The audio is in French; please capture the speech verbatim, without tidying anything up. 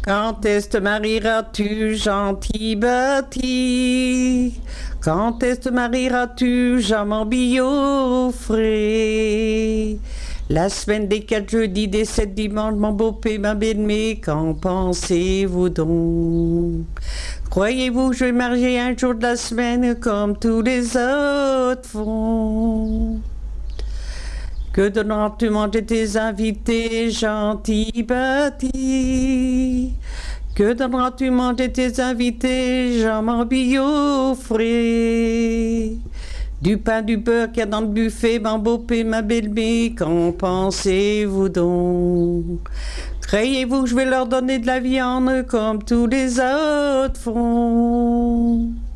Quand est-ce te marieras-tu, gentil bâti? Quand est-ce te marieras-tu, Jean billot frais? La semaine des quatre jeudis, des sept dimanches, mon beau-père, ma belle-mère, qu'en pensez-vous donc? Croyez-vous que je vais marier un jour de la semaine comme tous les autres font? Que donneras-tu manger tes invités, gentil bâti? Que donneras-tu manger tes invités, Jean billot frais? Du pain, du beurre qu'il y a dans le buffet, mon beau-père, ma belle-mère, qu'en pensez-vous donc? Croyez-vous que je vais leur donner de la viande comme tous les autres font?